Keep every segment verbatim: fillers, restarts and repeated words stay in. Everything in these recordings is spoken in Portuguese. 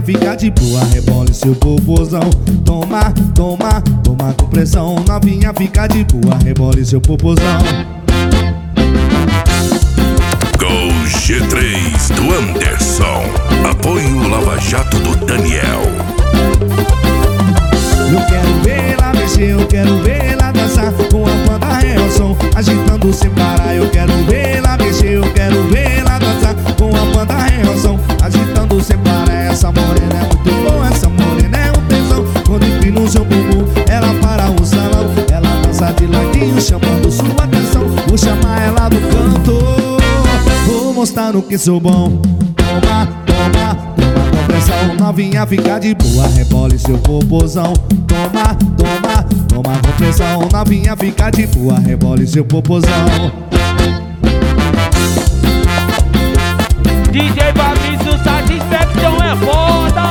novinha fica de boa, rebole seu popozão. Toma, toma, toma com pressão. Novinha fica de boa, rebole seu popozão. Gol G três do Anderson. Apoio Lava Jato do Daniel. Eu quero ver ela mexer, eu quero ver ela dançar com a banda Real Som, agitando sem parar. Eu quero ver ela mexer, eu quero ver ela dançar com a banda Real Som, agitando sem parar. Essa morena é muito boa, essa morena é um tesão. Quando empina o seu bumbum, ela para o salão. Ela dança de ladinho, chamando sua atenção. Vou chamar ela do canto, vou mostrar no que sou bom. Toma, toma, toma com pressão. Novinha fica de boa, rebole seu popozão. Toma, toma, toma com pressão. Novinha fica de boa, rebole seu popozão. D J Fabrício, satisfação é foda.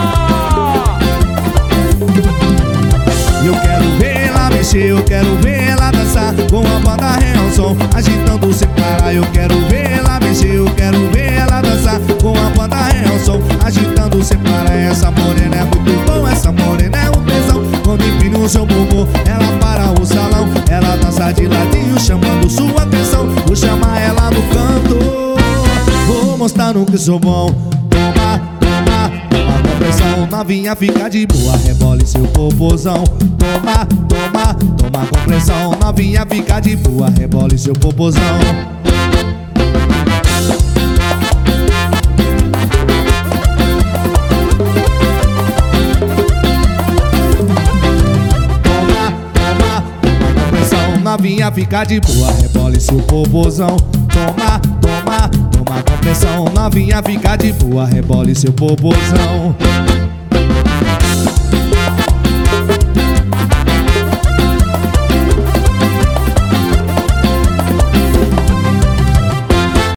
Eu quero ver ela mexer, eu quero ver ela dançar com a banda Real Som, agitando sem parar. Eu quero ver ela mexer, eu quero ver ela dançar com a banda Real Som, agitando sem parar. Essa morena é muito boa, essa morena é um tesão. Quando empina o seu bumbum, ela para o salão. Ela dança de ladinho, chamando sua atenção. Vou chamar ela no canto, vou mostrar no que sou bom. Toma, toma, toma com pressão. Novinha fica de boa, rebole seu popozão. Toma, toma, toma com pressão. Novinha fica de boa, rebole seu popozão. Novinha fica de boa, rebole seu popozão. Toma, toma, toma com pressão. Novinha fica de boa, rebole seu popozão.